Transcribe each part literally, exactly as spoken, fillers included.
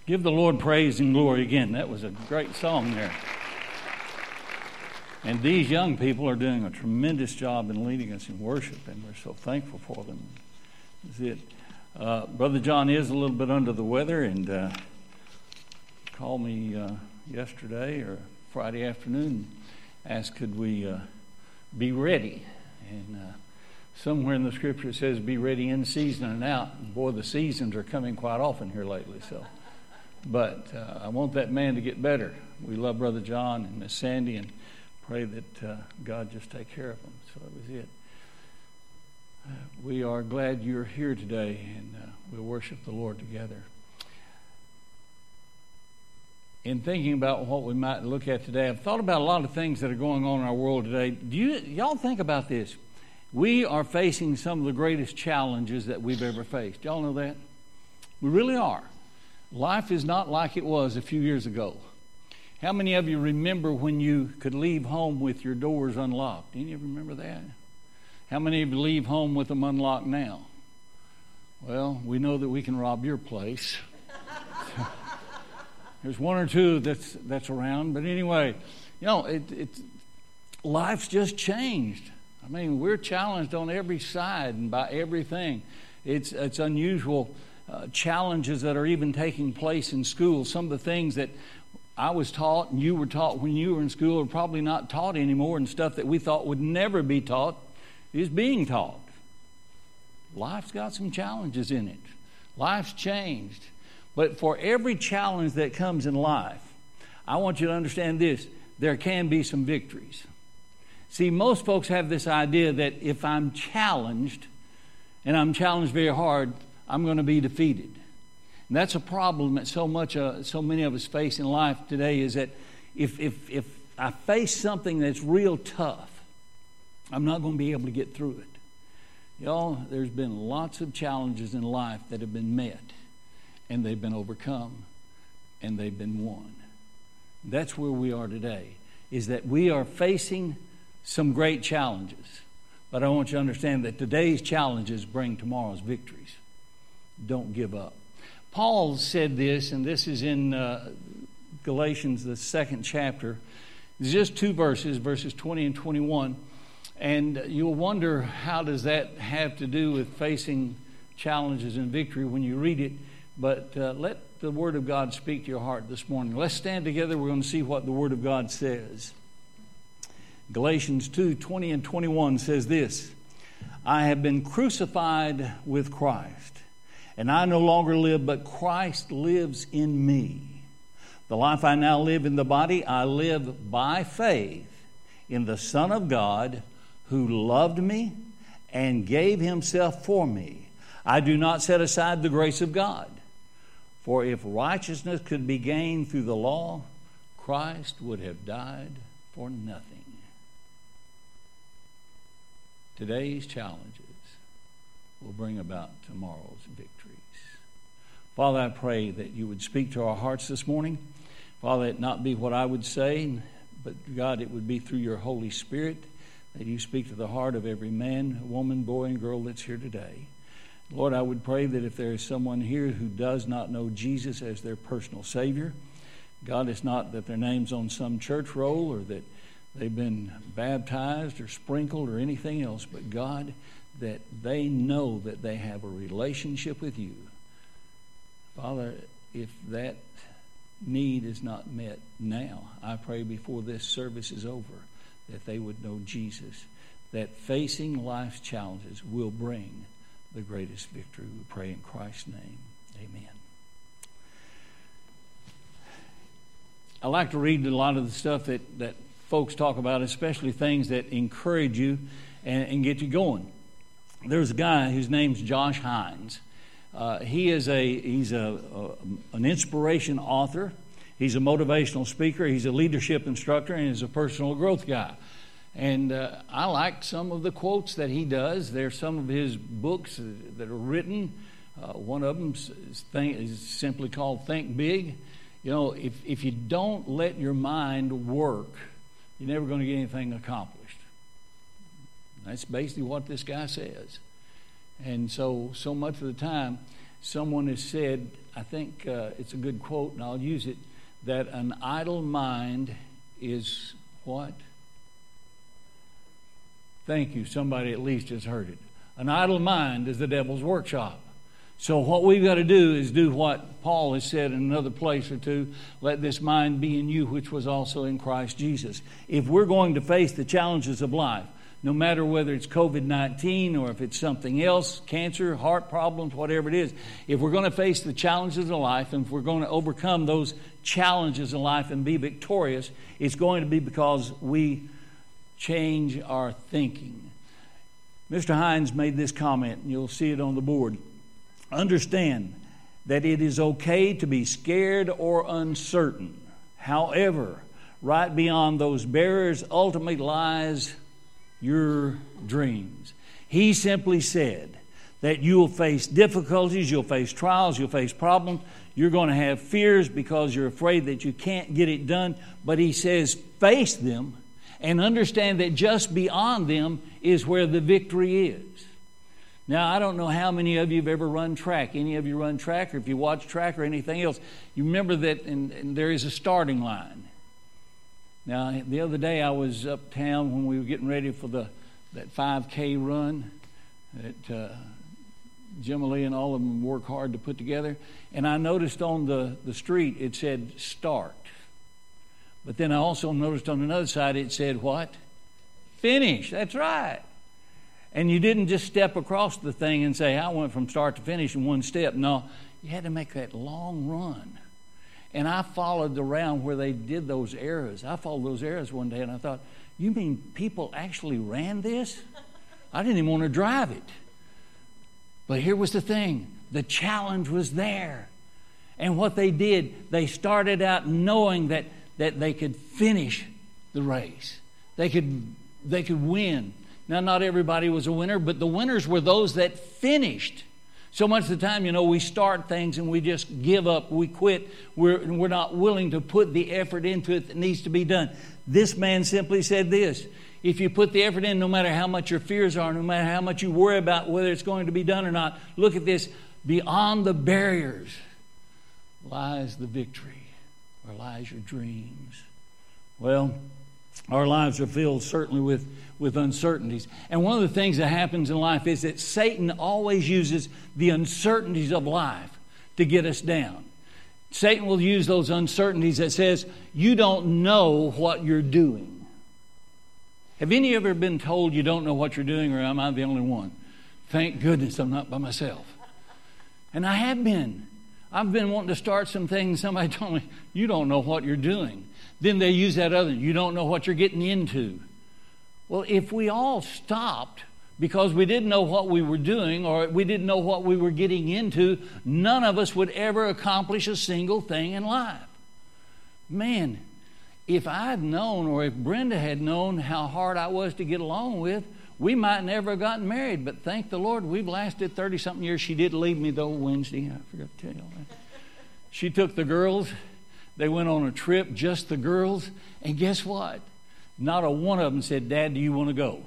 Give the Lord praise and glory again. That was a great song there. And these young people are doing a tremendous job in leading us in worship, and we're so thankful for them. That's it. Uh, Brother John is a little bit under the weather, and uh, called me uh, yesterday or Friday afternoon, asked could we uh, be ready. And uh, somewhere in the scripture it says be ready in season and out. And boy, the seasons are coming quite often here lately. So, but uh, I want that man to get better. We love Brother John and Miss Sandy, and pray that uh, God just take care of them. So that was it. Uh, we are glad you're here today, and uh, we'll worship the Lord together. In thinking about what we might look at today, I've thought about a lot of things that are going on in our world today. Do you, y'all think about this? We are facing some of the greatest challenges that we've ever faced. Y'all know that? We really are. Life is not like it was a few years ago. How many of you remember when you could leave home with your doors unlocked? Any of you remember that? How many of you leave home with them unlocked now? Well, we know that we can rob your place. There's one or two that's that's around, but anyway, you know, it, it life's just changed. I mean, we're challenged on every side and by everything. It's it's unusual uh, challenges that are even taking place in school. Some of the things that I was taught and you were taught when you were in school are probably not taught anymore, and stuff that we thought would never be taught is being taught. Life's got some challenges in it. Life's changed. But for every challenge that comes in life, I want you to understand this: there can be some victories. See, most folks have this idea that if I'm challenged, and I'm challenged very hard, I'm going to be defeated. And that's a problem that so much, uh, so many of us face in life today, is that if, if, if I face something that's real tough, I'm not going to be able to get through it. Y'all, there's been lots of challenges in life that have been met, and they've been overcome, and they've been won. That's where we are today, is that we are facing some great challenges. But I want you to understand that today's challenges bring tomorrow's victories. Don't give up. Paul said this, and this is in uh, Galatians, the second chapter. It's just two verses, verses twenty and twenty-one. And you'll wonder, how does that have to do with facing challenges and victory when you read it? But uh, let the Word of God speak to your heart this morning. Let's stand together. We're going to see what the Word of God says. Galatians two, twenty and twenty-one says this: I have been crucified with Christ, and I no longer live, but Christ lives in me. The life I now live in the body, I live by faith in the Son of God, who loved me and gave himself for me. I do not set aside the grace of God. For if righteousness could be gained through the law, Christ would have died for nothing. Today's challenges will bring about tomorrow's victories. Father, I pray that you would speak to our hearts this morning. Father, it not be what I would say, but God, it would be through your Holy Spirit that you speak to the heart of every man, woman, boy, and girl that's here today. Lord, I would pray that if there is someone here who does not know Jesus as their personal Savior, God, it's not that their name's on some church roll or that they've been baptized or sprinkled or anything else, but God, that they know that they have a relationship with you. Father, if that need is not met now, I pray before this service is over that they would know Jesus, that facing life's challenges will bring the greatest victory. We pray in Christ's name. Amen. I like to read a lot of the stuff that, that folks talk about, especially things that encourage you and, and get you going. There's a guy whose name's Josh Hines. Uh, he is a he's a, a an inspiration author. He's a motivational speaker. He's a leadership instructor, and he's a personal growth guy. And uh, I like some of the quotes that he does. There's some of his books that are written. Uh, one of them is, think, is simply called Think Big. You know, if, if you don't let your mind work, you're never going to get anything accomplished. That's basically what this guy says. And so, so much of the time, someone has said, I think uh, it's a good quote, and I'll use it, that an idle mind is what? Thank you. Somebody at least has heard it. An idle mind is the devil's workshop. So what we've got to do is do what Paul has said in another place or two. Let this mind be in you, which was also in Christ Jesus. If we're going to face the challenges of life, no matter whether it's covid nineteen or if it's something else, cancer, heart problems, whatever it is, if we're going to face the challenges of life and if we're going to overcome those challenges in life and be victorious, it's going to be because we change our thinking. Mister Hines made this comment, and you'll see it on the board. Understand that it is okay to be scared or uncertain. However, right beyond those barriers ultimately lies your dreams. He simply said that you will face difficulties, you'll face trials, you'll face problems. You're going to have fears because you're afraid that you can't get it done. But he says, face them and understand that just beyond them is where the victory is. Now, I don't know how many of you have ever run track. Any of you run track, or if you watch track or anything else, you remember that in, in, there is a starting line. Now, the other day I was uptown when we were getting ready for the that five K run that uh, Jim Lee and all of them work hard to put together. And I noticed on the, the street it said start. But then I also noticed on another side it said what? Finish. That's right. And you didn't just step across the thing and say, I went from start to finish in one step. No, you had to make that long run. And I followed around where they did those arrows. I followed those arrows one day and I thought, you mean people actually ran this? I didn't even want to drive it. But here was the thing. The challenge was there. And what they did, they started out knowing that, that they could finish the race. They could, they could win. Now, not everybody was a winner, but the winners were those that finished. So much of the time, you know, we start things and we just give up, we quit. We're, we're not willing to put the effort into it that needs to be done. This man simply said this: if you put the effort in, no matter how much your fears are, no matter how much you worry about whether it's going to be done or not, look at this. Beyond the barriers lies the victory, or lies your dreams. Well, our lives are filled certainly with, with uncertainties. And one of the things that happens in life is that Satan always uses the uncertainties of life to get us down. Satan will use those uncertainties that says, you don't know what you're doing. Have any of you ever been told you don't know what you're doing, or am I the only one? Thank goodness I'm not by myself. And I have been. I've been wanting to start some things. Somebody told me, you don't know what you're doing. Then they use that other, you don't know what you're getting into. Well, if we all stopped because we didn't know what we were doing or we didn't know what we were getting into, none of us would ever accomplish a single thing in life. Man, if I had known, or if Brenda had known how hard I was to get along with, we might never have gotten married. But thank the Lord, we've lasted thirty-something years. She did leave me, though, Wednesday. I forgot to tell you all that. She took the girls. They went on a trip, just the girls. And guess what? Not a one of them said, Dad, do you want to go?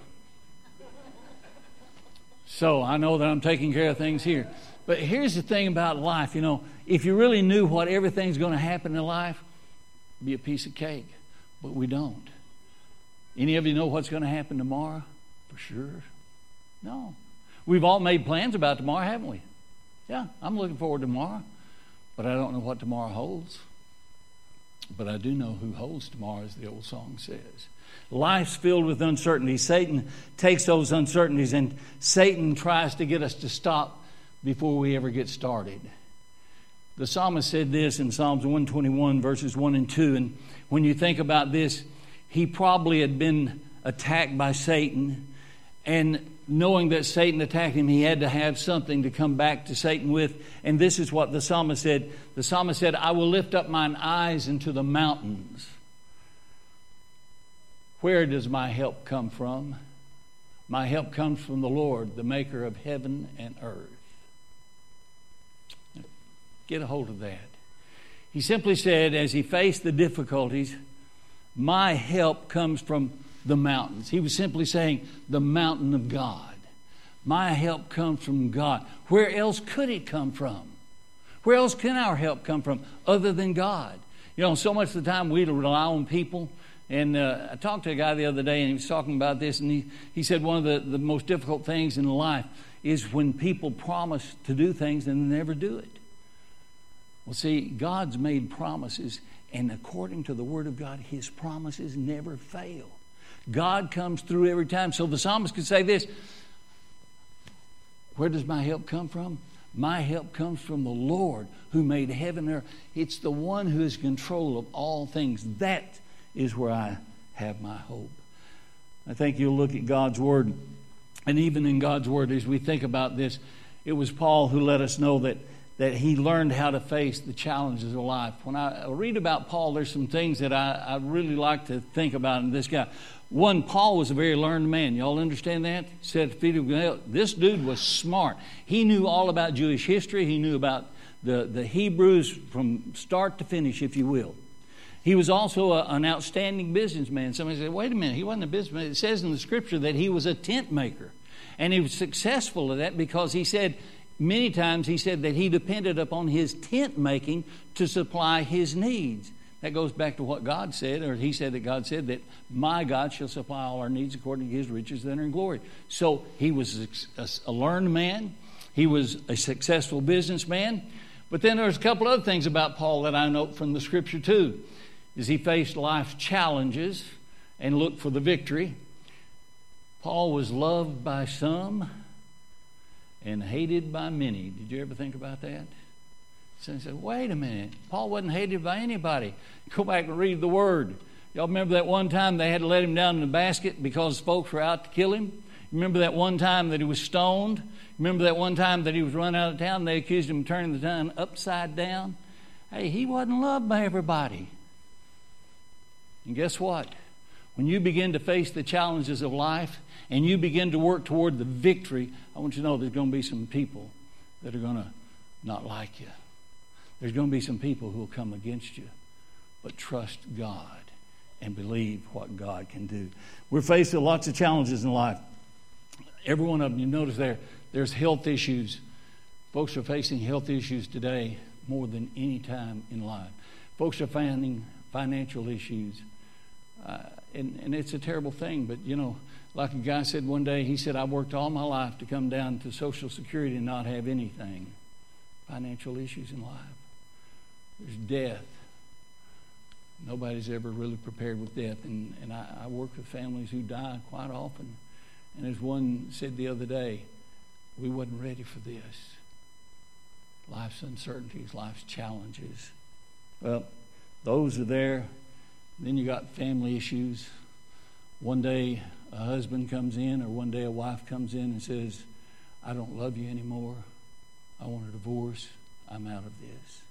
So I know that I'm taking care of things here. But here's the thing about life. You know, if you really knew what everything's going to happen in life, it'd be a piece of cake. But we don't. Any of you know what's going to happen tomorrow? For sure. No. We've all made plans about tomorrow, haven't we? Yeah, I'm looking forward to tomorrow. But I don't know what tomorrow holds. But I do know who holds tomorrow, as the old song says. Life's filled with uncertainty. Satan takes those uncertainties and Satan tries to get us to stop before we ever get started. The psalmist said this in Psalms one twenty-one, verses one and two. And when you think about this, he probably had been attacked by Satan. And knowing that Satan attacked him, he had to have something to come back to Satan with. And this is what the psalmist said. The psalmist said, I will lift up mine eyes into the mountains. Where does my help come from? My help comes from the Lord, the maker of heaven and earth. Get a hold of that. He simply said, as he faced the difficulties, my help comes from the mountains. He was simply saying, the mountain of God. My help comes from God. Where else could it come from? Where else can our help come from other than God? You know, so much of the time we rely on people. And uh, I talked to a guy the other day, and he was talking about this, and he, he said one of the, the most difficult things in life is when people promise to do things and they never do it. Well, see, God's made promises, and according to the Word of God, His promises never fail. God comes through every time. So the psalmist could say this, where does my help come from? My help comes from the Lord who made heaven and earth. It's the one who is in control of all things. That is where I have my hope. I think you'll look at God's Word, and even in God's Word, as we think about this, it was Paul who let us know that, that he learned how to face the challenges of life. When I read about Paul, there's some things that I, I really like to think about in this guy. One, Paul was a very learned man. Y'all understand that? He said, this dude was smart. He knew all about Jewish history. He knew about the, the Hebrews from start to finish, if you will. He was also a, an outstanding businessman. Somebody said, wait a minute, he wasn't a businessman. It says in the Scripture that he was a tent maker. And he was successful at that because he said, many times he said that he depended upon his tent making to supply his needs. That goes back to what God said, or he said that God said that my God shall supply all our needs according to His riches that are in glory. So he was a, a learned man. He was a successful businessman. But then there's a couple other things about Paul that I note from the Scripture too. Is he faced life's challenges and looked for the victory. Paul was loved by some and hated by many. Did you ever think about that? So he said, wait a minute. Paul wasn't hated by anybody. Go back and read the Word. Y'all remember that one time they had to let him down in a basket because folks were out to kill him? Remember that one time that he was stoned? Remember that one time that he was run out of town and they accused him of turning the town upside down? Hey, he wasn't loved by everybody. And guess what? When you begin to face the challenges of life and you begin to work toward the victory, I want you to know there's going to be some people that are going to not like you. There's going to be some people who will come against you. But trust God and believe what God can do. We're faced with lots of challenges in life. Every one of them, you notice there, there's health issues. Folks are facing health issues today more than any time in life. Folks are finding financial issues. Uh, and, and it's a terrible thing. But, you know, like a guy said one day, he said, I worked all my life to come down to Social Security and not have anything. Financial issues in life. There's death. Nobody's ever really prepared with death. And, and I, I work with families who die quite often. And as one said the other day, we wasn't ready for this. Life's uncertainties, life's challenges. Well, those are there. Then you got family issues. One day a husband comes in or one day a wife comes in and says, I don't love you anymore. I want a divorce. I'm out of this.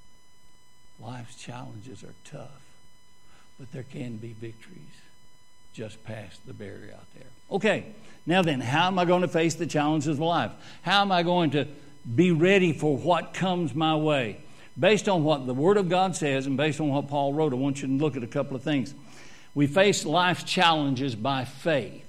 Life's challenges are tough, but there can be victories just past the barrier out there. Okay, now then, how am I going to face the challenges of life? How am I going to be ready for what comes my way? Based on what the Word of God says and based on what Paul wrote, I want you to look at a couple of things. We face life's challenges by faith.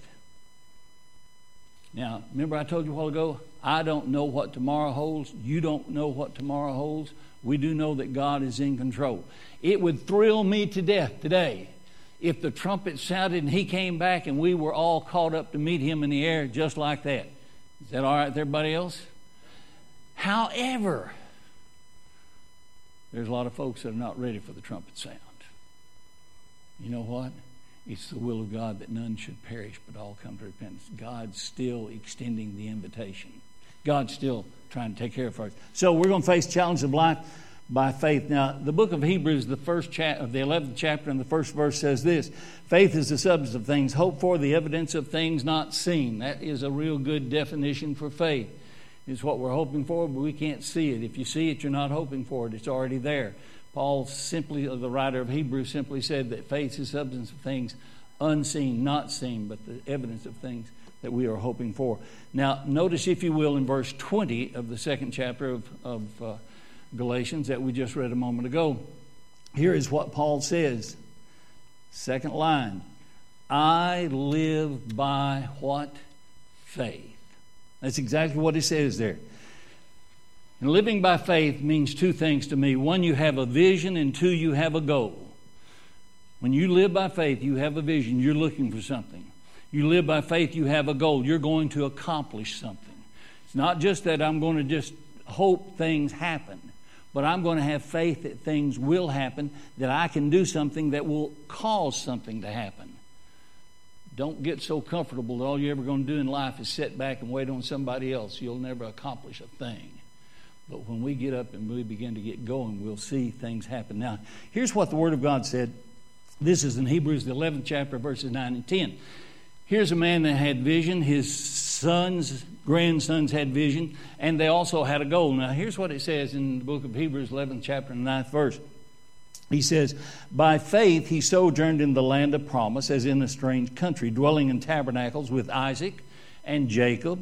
Now, remember I told you a while ago, I don't know what tomorrow holds. You don't know what tomorrow holds. We do know that God is in control. It would thrill me to death today if the trumpet sounded and He came back and we were all caught up to meet Him in the air just like that. Is that all right with everybody else? However, there's a lot of folks that are not ready for the trumpet sound. You know what? It's the will of God that none should perish but all come to repentance. God's still extending the invitation. God's still trying to take care of us. So we're going to face challenges of life by faith. Now, the book of Hebrews, the first cha- of the eleventh chapter and the first verse says this: faith is the substance of things hoped for, the evidence of things not seen. That is a real good definition for faith. It's what we're hoping for, but we can't see it. If you see it, you're not hoping for it. It's already there. Paul simply, the writer of Hebrews, simply said that faith is the substance of things unseen, not seen, but the evidence of things that we are hoping for. Now, notice, if you will, in verse twenty of the second chapter of, of uh, Galatians that we just read a moment ago, here is what Paul says. Second line, I live by what? Faith. That's exactly what he says there. And living by faith means two things to me. One, you have a vision, and two, you have a goal. When you live by faith, you have a vision. You're looking for something. You live by faith, you have a goal. You're going to accomplish something. It's not just that I'm going to just hope things happen, but I'm going to have faith that things will happen, that I can do something that will cause something to happen. Don't get so comfortable that all you're ever going to do in life is sit back and wait on somebody else. You'll never accomplish a thing. But when we get up and we begin to get going, we'll see things happen. Now, here's what the Word of God said. This is in Hebrews, the eleventh chapter, verses nine and ten. Here's a man that had vision. His sons, grandsons had vision, and they also had a goal. Now, here's what it says in the book of Hebrews, eleventh chapter, and ninth verse. He says, by faith he sojourned in the land of promise, as in a strange country, dwelling in tabernacles with Isaac and Jacob,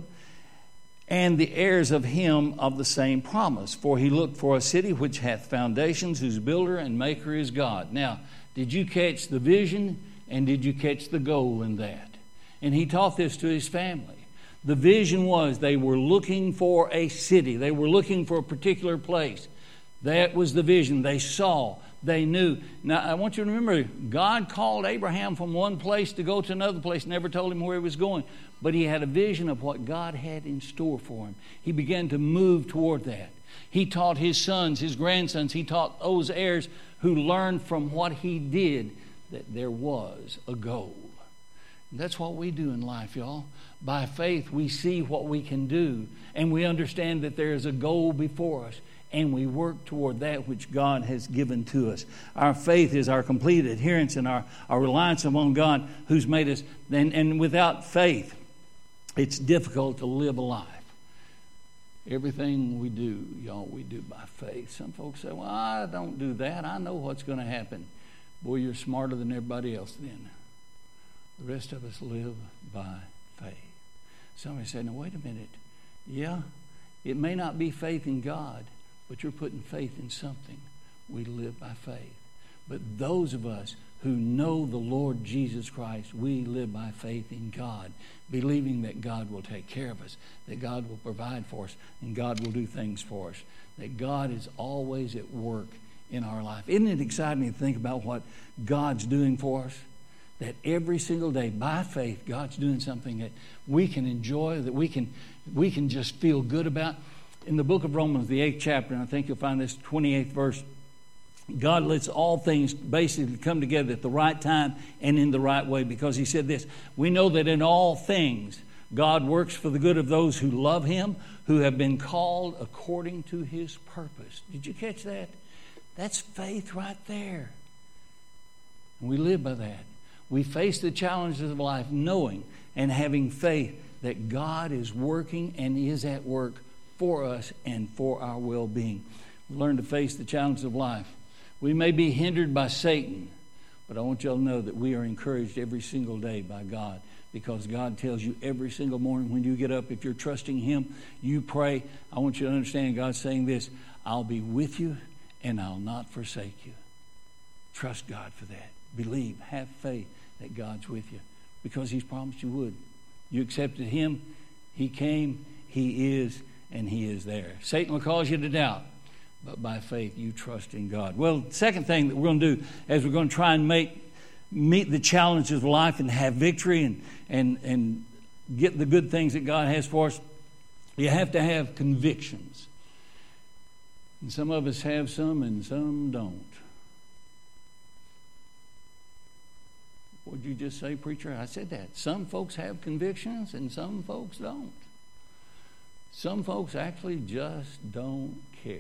and the heirs of him of the same promise. For he looked for a city which hath foundations, whose builder and maker is God. Now, did you catch the vision, and did you catch the goal in that? And he taught this to his family. The vision was they were looking for a city. They were looking for a particular place. That was the vision. They saw. They knew. Now, I want you to remember, God called Abraham from one place to go to another place, never told him where he was going. But he had a vision of what God had in store for him. He began to move toward that. He taught his sons, his grandsons, he taught those heirs who learned from what he did that there was a goal. And that's what we do in life, y'all. By faith, we see what we can do, and we understand that there is a goal before us. And we work toward that which God has given to us. Our faith is our complete adherence and our, our reliance upon God who's made us. And, and without faith, it's difficult to live a life. Everything we do, y'all, we do by faith. Some folks say, well, I don't do that. I know what's going to happen. Boy, you're smarter than everybody else then. The rest of us live by faith. Somebody said, now, wait a minute. Yeah, it may not be faith in God, but you're putting faith in something. We live by faith. But those of us who know the Lord Jesus Christ, we live by faith in God, believing that God will take care of us, that God will provide for us, and God will do things for us, that God is always at work in our life. Isn't it exciting to think about what God's doing for us? That every single day, by faith, God's doing something that we can enjoy, that we can, we can just feel good about. In the book of Romans, the eighth chapter, and I think you'll find this twenty-eighth verse, God lets all things basically come together at the right time and in the right way, because he said this, we know that in all things God works for the good of those who love him, who have been called according to his purpose. Did you catch that? That's faith right there. And we live by that. We face the challenges of life knowing and having faith that God is working and is at work for us and for our well-being. We learn to face the challenges of life. We may be hindered by Satan, but I want y'all to know that we are encouraged every single day by God, because God tells you every single morning when you get up, if you're trusting him, you pray. I want you to understand God's saying this, I'll be with you and I'll not forsake you. Trust God for that. Believe, have faith that God's with you, because he's promised you would. You accepted him, he came, he is, and he is there. Satan will cause you to doubt, but by faith you trust in God. Well, the second thing that we're going to do as we're going to try and make meet the challenges of life and have victory and, and, and get the good things that God has for us, you have to have convictions. And some of us have some and some don't. What did you just say, preacher? I said that. Some folks have convictions and some folks don't. Some folks actually just don't care.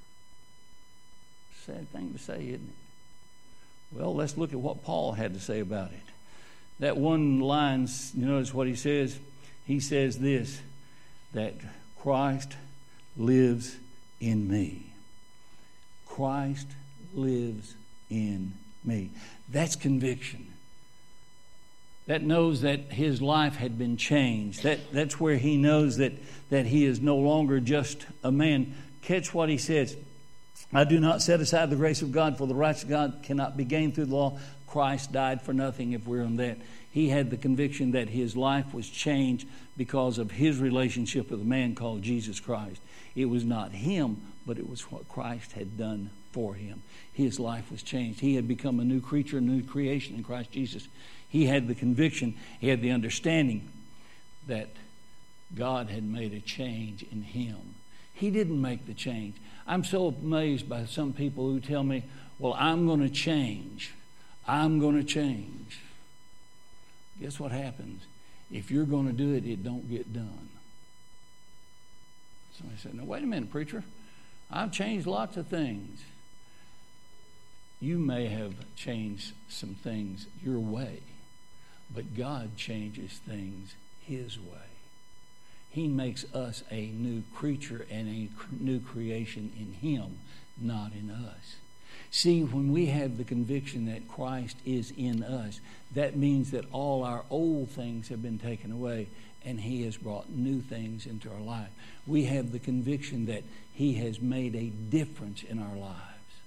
Sad thing to say, isn't it? Well, let's look at what Paul had to say about it. That one line, you notice what he says? He says this, that Christ lives in me. Christ lives in me. That's conviction. That knows that his life had been changed. That, that's where he knows that, that he is no longer just a man. Catch what he says. I do not set aside the grace of God, for the righteousness of God cannot be gained through the law. Christ died for nothing if we're on that. He had the conviction that his life was changed because of his relationship with a man called Jesus Christ. It was not him, but it was what Christ had done for him. His life was changed. He had become a new creature, a new creation in Christ Jesus. He had the conviction, he had the understanding that God had made a change in him. He didn't make the change. I'm so amazed by some people who tell me, well, I'm going to change. I'm going to change. Guess what happens? If you're going to do it, it don't get done. Somebody said, now, wait a minute, preacher. I've changed lots of things. You may have changed some things your way, but God changes things his way. He makes us a new creature and a new creation in him, not in us. See, when we have the conviction that Christ is in us, that means that all our old things have been taken away and he has brought new things into our life. We have the conviction that he has made a difference in our lives.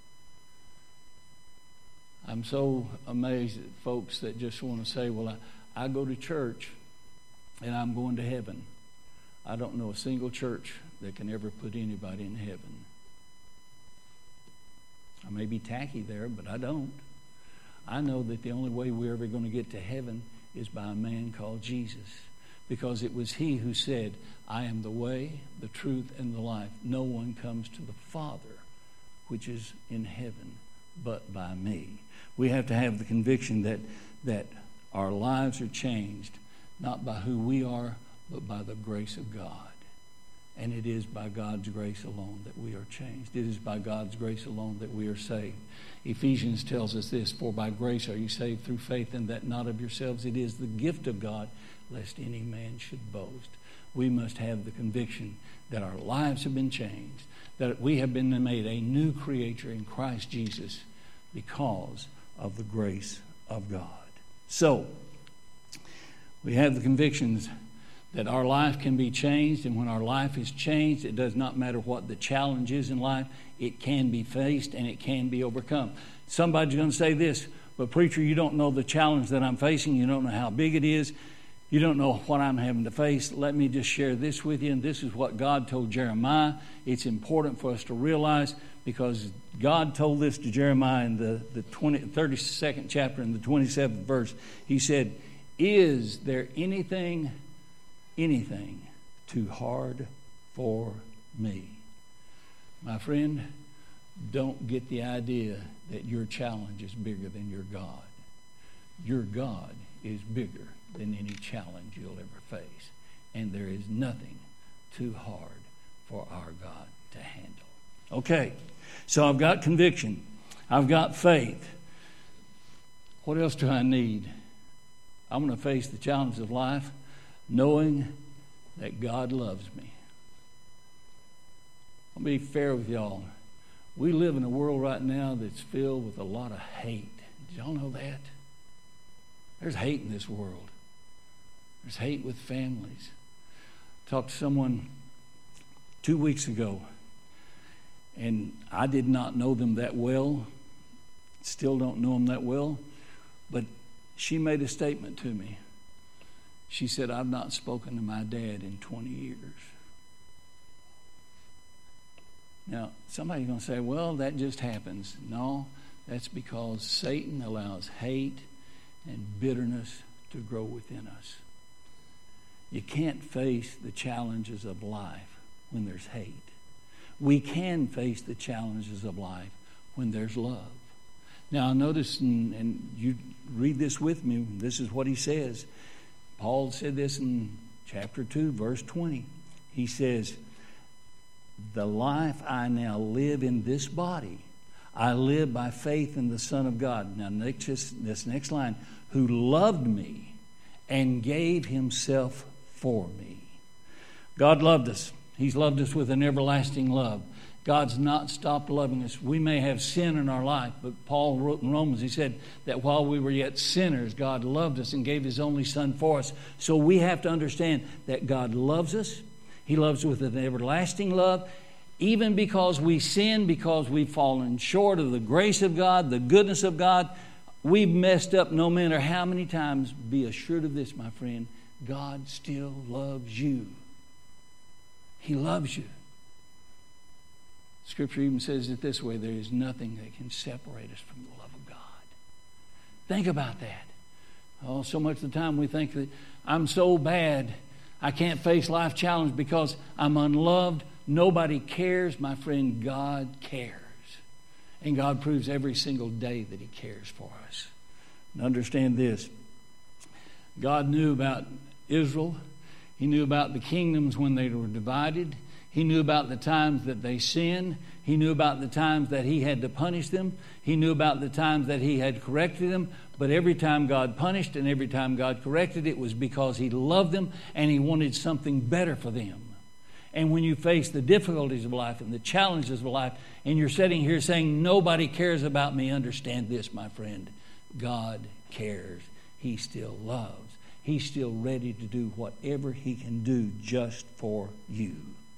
I'm so amazed at folks that just want to say, well, I, I go to church and I'm going to heaven. I don't know a single church that can ever put anybody in heaven. I may be tacky there, but I don't. I know that the only way we're ever going to get to heaven is by a man called Jesus, because it was he who said, I am the way, the truth, and the life. No one comes to the Father, which is in heaven, but by me. We have to have the conviction that, that our lives are changed, not by who we are, but by the grace of God. And it is by God's grace alone that we are changed. It is by God's grace alone that we are saved. Ephesians tells us this, for by grace are you saved through faith, and that not of yourselves. It is the gift of God, lest any man should boast. We must have the conviction that our lives have been changed, that we have been made a new creature in Christ Jesus because of the grace of God. So, we have the convictions that our life can be changed, and when our life is changed, it does not matter what the challenge is in life, it can be faced and it can be overcome. Somebody's going to say this, but preacher, you don't know the challenge that I'm facing, you don't know how big it is, you don't know what I'm having to face. Let me just share this with you, and this is what God told Jeremiah. It's important for us to realize, because God told this to Jeremiah in the, the twenty, thirty-second chapter in the twenty-seventh verse. He said, is there anything anything too hard for me? My friend, don't get the idea that your challenge is bigger than your God. Your God is bigger than any challenge you'll ever face. And there is nothing too hard for our God to handle. Okay, so I've got conviction. I've got faith. What else do I need? I'm going to face the challenges of life knowing that God loves me. I'll be fair with y'all. We live in a world right now that's filled with a lot of hate. Did y'all know that? There's hate in this world. There's hate with families. I talked to someone two weeks ago, and I did not know them that well. Still don't know them that well. But she made a statement to me. She said, I've not spoken to my dad in twenty years. Now, somebody's going to say, well, that just happens. No, that's because Satan allows hate and bitterness to grow within us. You can't face the challenges of life when there's hate. We can face the challenges of life when there's love. Now, I notice, and, and you read this with me, this is what he says. Paul said this in chapter two, verse twenty. He says, the life I now live in this body, I live by faith in the Son of God. Now, next, this next line, who loved me and gave himself for me. God loved us. He's loved us with an everlasting love. God's not stopped loving us. We may have sin in our life, but Paul wrote in Romans, he said that while we were yet sinners, God loved us and gave his only Son for us. So we have to understand that God loves us. He loves us with an everlasting love. even because we sin, because we've fallen short of the grace of God, the goodness of God, we've messed up no matter how many times. Be assured of this, my friend, God still loves you. He loves you. Scripture even says it this way: there is nothing that can separate us from the love of God. Think about that. Oh, so much of the time we think that I'm so bad, I can't face life challenge because I'm unloved. Nobody cares, my friend. God cares. And God proves every single day that He cares for us. And understand this. God knew about Israel. He knew about the kingdoms when they were divided. He knew about the times that they sinned. He knew about the times that He had to punish them. He knew about the times that He had corrected them. But every time God punished and every time God corrected, it was because He loved them and He wanted something better for them. And when you face the difficulties of life and the challenges of life, and you're sitting here saying, nobody cares about me, understand this, my friend. God cares. He still loves. He's still ready to do whatever He can do just for you.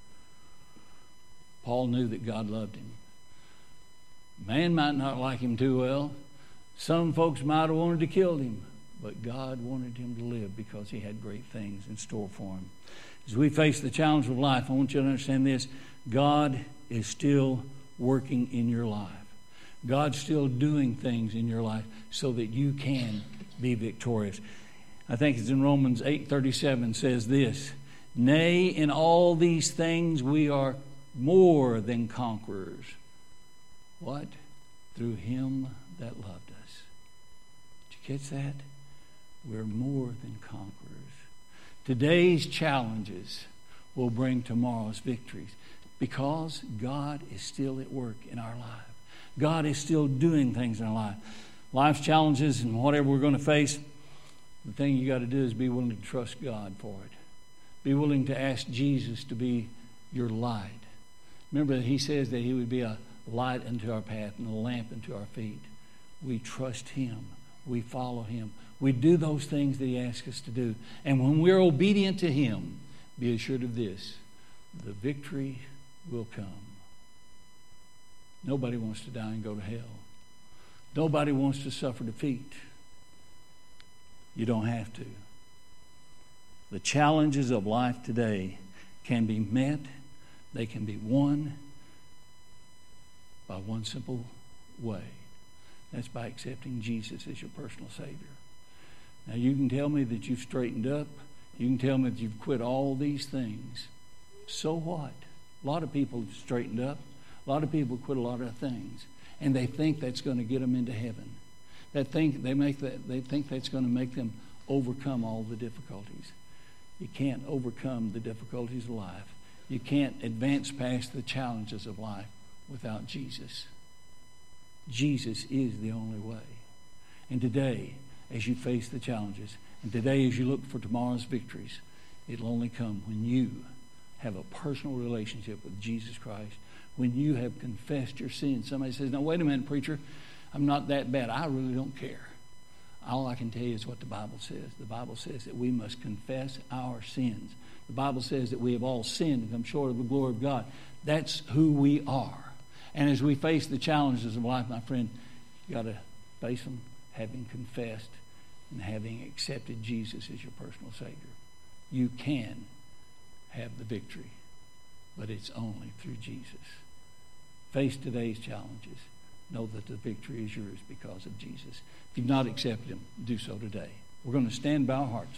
Paul knew that God loved him. Man might not like him too well. Some folks might have wanted to kill him. But God wanted him to live because He had great things in store for him. As we face the challenge of life, I want you to understand this. God is still working in your life. God's still doing things in your life so that you can be victorious. I think it's in Romans eight thirty-seven says this: nay, in all these things we are more than conquerors. What? Through Him that loved us. Did you catch that? We're more than conquerors. Today's challenges will bring tomorrow's victories because God is still at work in our life. God is still doing things in our life. Life's challenges and whatever we're going to face, the thing you got to do is be willing to trust God for it. Be willing to ask Jesus to be your light. Remember that He says that He would be a light unto our path and a lamp unto our feet. We trust Him. We follow Him. We do those things that He asks us to do. And when we're obedient to Him, be assured of this: the victory will come. Nobody wants to die and go to hell. Nobody wants to suffer defeat. You don't have to. The challenges of life today can be met. They can be won by one simple way. That's by accepting Jesus as your personal Savior. Now, you can tell me that you've straightened up. You can tell me that you've quit all these things. So what? A lot of people have straightened up. A lot of people quit a lot of things. And they think that's going to get them into heaven. They think, they make that, they think that's going to make them overcome all the difficulties. You can't overcome the difficulties of life. You can't advance past the challenges of life without Jesus. Jesus is the only way. And today, as you face the challenges, and today as you look for tomorrow's victories, it'll only come when you have a personal relationship with Jesus Christ, when you have confessed your sins. Somebody says, now wait a minute, preacher, I'm not that bad. I really don't care. All I can tell you is what the Bible says. The Bible says that we must confess our sins. The Bible says that we have all sinned and come short of the glory of God. That's who we are. And as we face the challenges of life, my friend, you got to face them having confessed and having accepted Jesus as your personal Savior. You can have the victory, but it's only through Jesus. Face today's challenges. Know that the victory is yours because of Jesus. If you've not accepted Him, do so today. We're going to stand by our hearts.